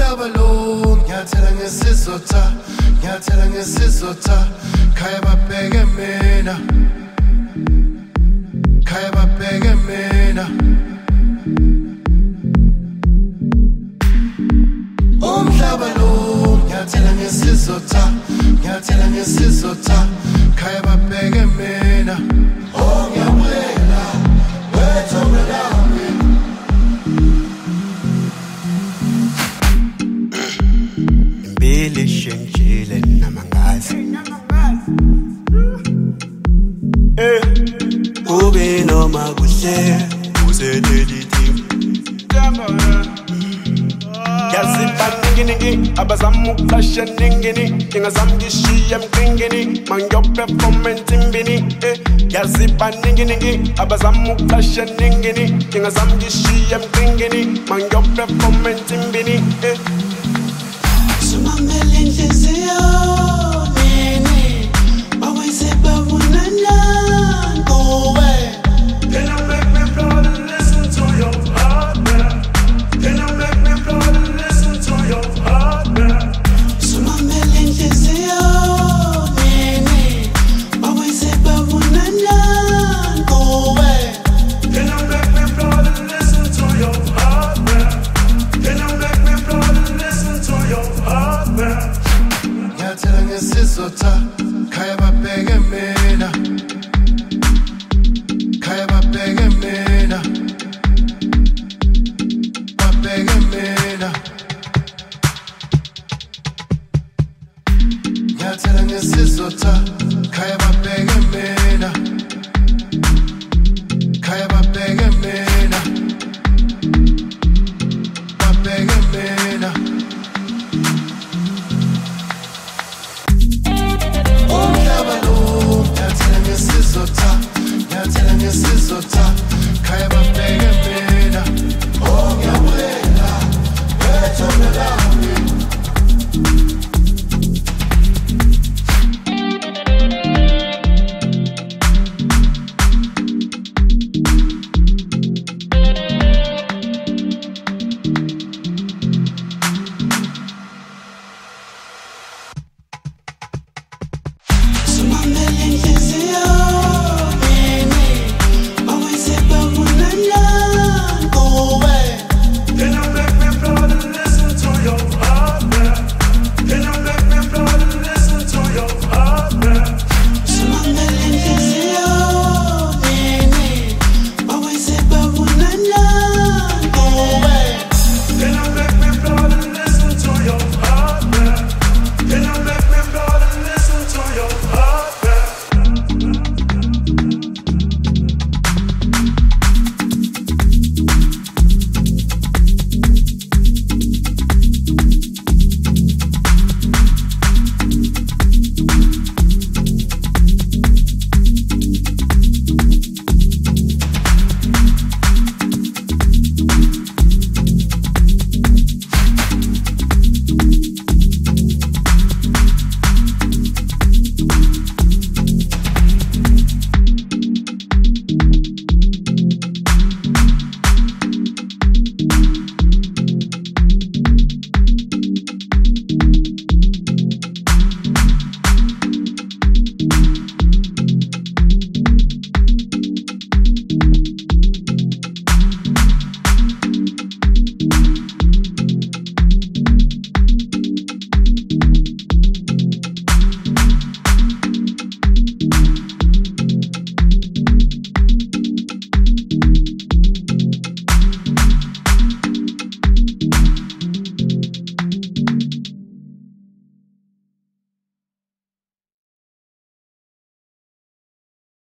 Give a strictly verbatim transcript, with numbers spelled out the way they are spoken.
Umhlaba lo ngiyathela ngesizotha, ngiyathela ngesizotha, khaya babheke mina, khaya babheke mina. Umhlaba lo ngiyathela ngesizotha, ngiyathela ngesizotha, khaya babheke mina. Oh ngiyabulela wethu lami. Impilo shintshile namangazi. Eh ube noma kuhle uselelithi. Yazibaningini abazamuqasha ningini ngingazamngishiya emqingini mangiyo performance imbini eh yazibaningini abazamuqasha ningini ngingazamngishiya emqingini mangiyo performance imbini eh sumamele inhliziyo nini bawise bavunana ngowe. Can you make me proud and listen to your heart now? Can you make me proud and listen to your heart now? Sumamele inhliziyo nini bawise bavunana ngowe. Can you make me proud and listen to your heart now? Can you make me proud and listen to your heart now? Ngiyathela ngesizotha, khaya babheke mina, khaya babheke mina, babheke mina. Ngiyathela ngesizotha.